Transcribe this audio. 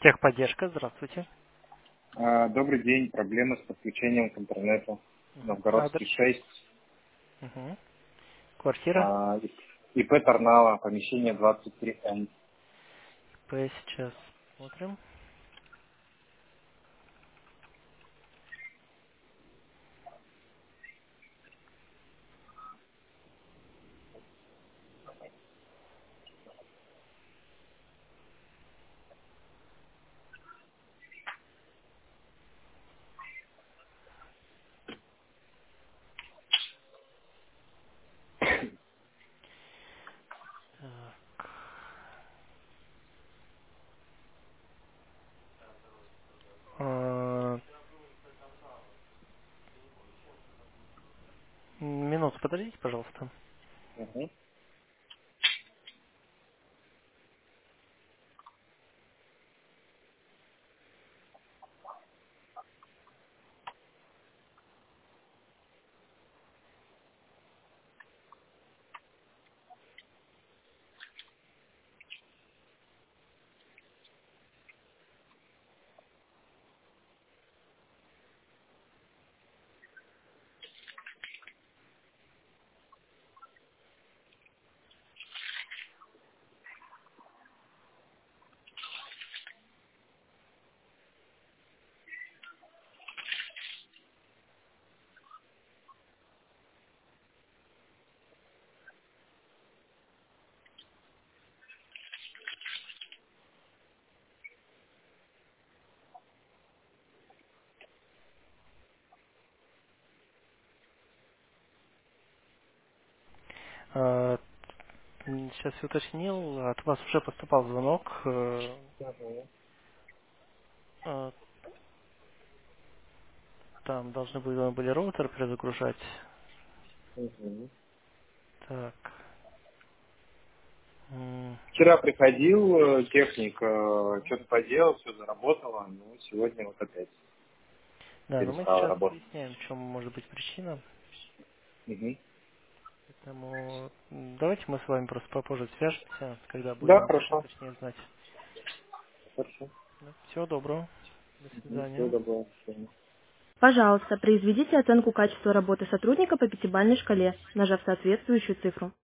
Техподдержка, здравствуйте. Добрый день. Проблемы с подключением к интернету. Адрес. Новгородский 6. Мгм. Квартира. а, ИП Торнало, помещение 23Н. Сейчас смотрим. Так. А, Минуту подождите, пожалуйста. Мгм. Сейчас я уточнил, от вас уже поступал звонок. Мгм. Э, Там должны были роутер перезагружать. Мгм. Так. Вчера приходил техник, что-то поделал, все заработало, но сегодня вот опять Да, но мы перестало сейчас работать. выясняем, в чем может быть причина. Мгм. Поэтому давайте мы с вами просто попозже свяжемся, когда Да, будем хорошо. точнее знать. Хорошо. Всего доброго. До Всего свидания. доброго. До свидания. Пожалуйста, произведите оценку качества работы сотрудника по пятибалльной шкале, нажав соответствующую цифру.